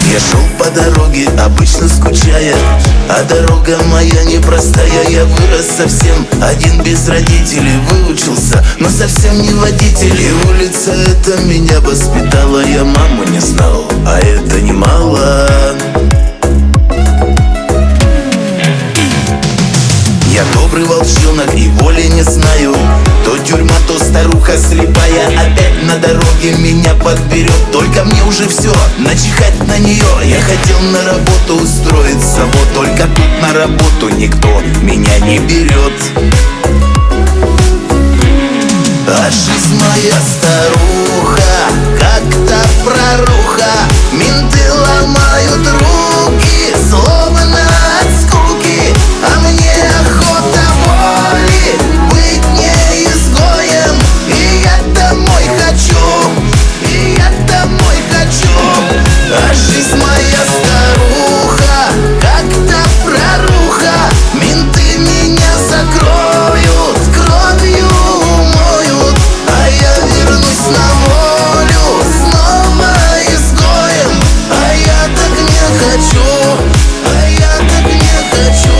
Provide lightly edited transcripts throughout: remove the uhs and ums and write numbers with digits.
Я шел по дороге, обычно скучая, а дорога моя непростая. Я вырос совсем один, без родителей, выучился, но совсем не водитель. И улица эта меня воспитала, я маму не знал, а это немало. Я добрый волчонок и воли не знаю. То тюрьма, то старуха слепая опять на дороге меня подберет. Только мне уже все, начихать на нее. Я хотел на работу устроиться, вот только тут на работу никто меня не берет. А жизнь моя старуха, как-то проруха. Менты ломают руки, словно от скуки. А мне охота воли быть не изгоем. И я домой хочу, и я домой хочу. А жизнь моя старуха, как-то проруха. Менты меня закроют, кровью умоют, а я вернусь на волю снова изгоем. А я так не хочу, а я так не хочу.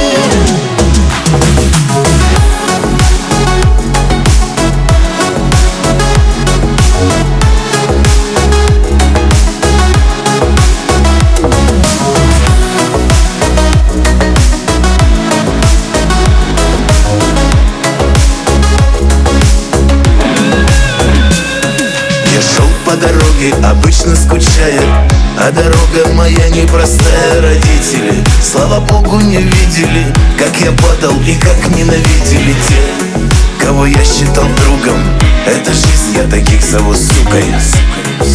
По дороге, обычно скучая, а дорога моя непростая. Родители, слава богу, не видели, как я падал и как ненавидели те, кого я считал другом. Это жизнь, я таких зову сукой.